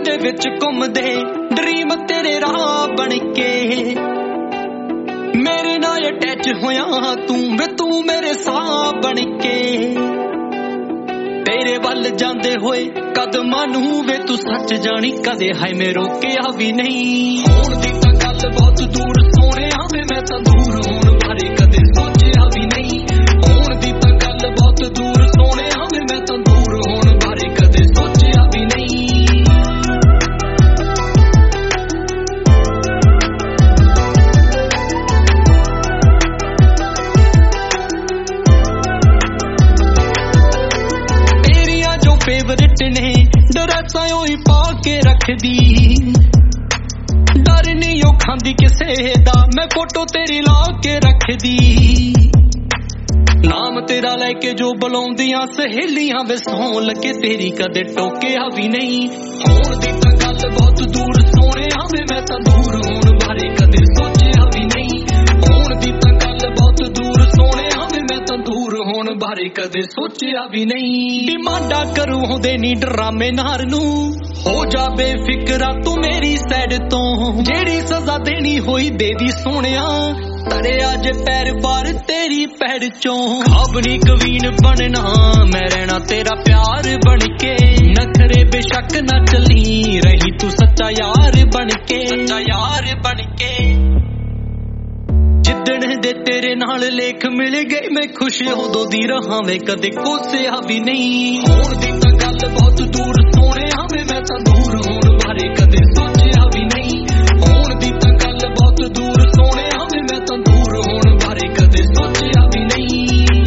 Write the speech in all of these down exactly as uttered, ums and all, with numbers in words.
दे विच घुमदे dream तेरे राह बन के मेरे नाल अटैच होया तू वे तू मेरे साह बन के तेरे वल जांदे होए कदमां नूं वे तू सच जानी कदे हाय मैं रोकिया भी नहीं होण दी तां गल बहुत दूर सोहणिया वे मैं तां दूर होण बारे कदे सोचिया भी नहीं होण दी तां गल बहुत दूर सोहणिया वे मैं तां दूर होण बारे कदे सोचिया भी नहीं फेवरेट ने डरसा ही पा के रख दी डर नहीं ओ खांदी किसे दा मैं फोटो तेरी ला के रख दी नाम तेरा लेके जो बुलाउंदियां सहेलियां वे सौं लगे तेरी कदे टोकिया भी नहीं होण दी तां गल बहुत दूर सोहणिया वे मैं तां दूर होण बारे कदे सोचिया भी नहीं होण दी तां गल बहुत दूर सोहणिया वे मैं तां दूर होण बारे कदे सोचिया भी नहीं डिमांडा करूं होंदे नी ड्रामे नार नू हो जा बेफिक्रा तू मेरी साइड तो जेड़ी सजा देनी होई दे दी सोहणिया तड़े अज पैर बार तेरी पैर चों खाबनी कवीन बनना मैं रहना तेरा प्यार बन के नखरे बेशक ना चली रही तू सच्चा यार बन के सच्चा यार बन के जिदण दे तेरे नाल लेख मिल गए मैं खुश उदों दी रहां वे कदे कोसिया भी नहीं होण दी तां गल बहुत दूर सोहणिया वे मैं तां दूर होण बारे कदे सोचिया भी नहीं होण दी तां गल बहुत दूर सोहणिया वे मैं तां दूर होण बारे कदे सोचिया भी नहीं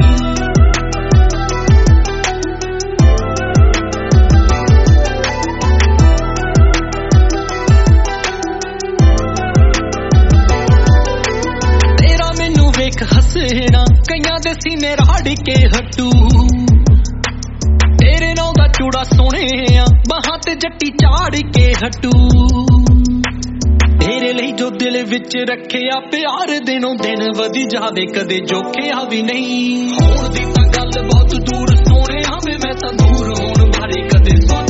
हसना कईयां दे सीने राड़ के हटू तेरे नाल दा चूड़ा सोहणे बाहां ते जट्टी चाड़ के हटू तेरे लिए जो दिल विच रखिया प्यार दिनों दिन वधी जावे कदे जोखिया भी नहीं होण दी तां गल बहुत दूर सोहणिया वे मैं तां दूर होण बारे कदे सोच